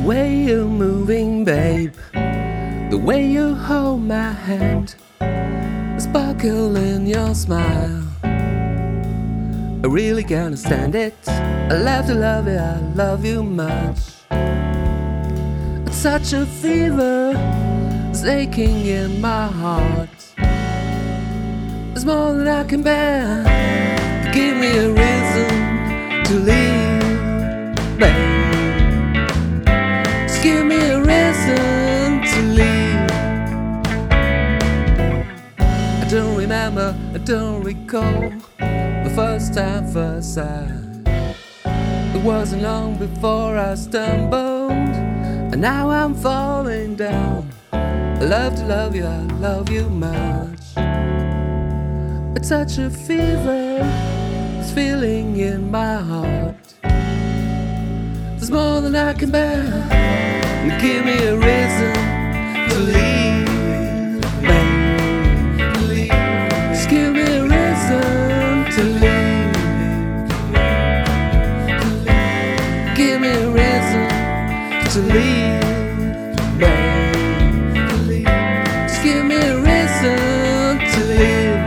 way you're moving, babe, the way you hold my hand, the sparkle in your smile, I really can't stand it. I love to love you, I love you much. It's such a fever, it's aching in my heart. It's more than I can bear. Give me a reason to leave, babe. Just give me a reason to leave. I don't remember, I don't recall the first time, first sight. It wasn't long before I stumbled, and now I'm falling down. I love to love you, I love you much. It's such a fever, this feeling in my heart. There's more than I can bear. And give me a reason to leave, babe. Just give me a reason to leave. Give me a reason to leave, babe. Just give me a reason to leave.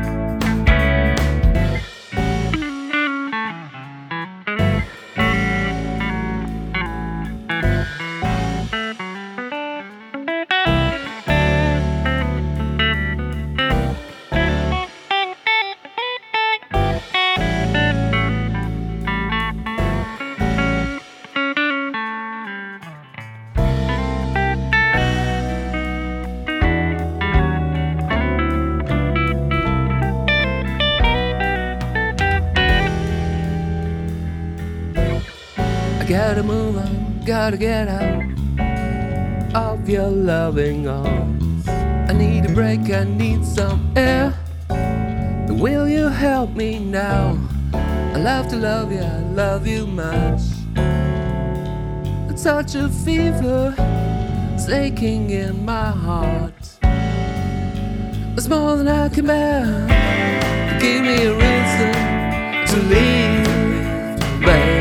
I gotta move on, gotta get out of your loving arms. I need a break, I need some air. Will you help me now? I love to love you, I love you much. It's such a fever, it's aching in my heart. It's more than I can bear. Give me a reason to leave, babe.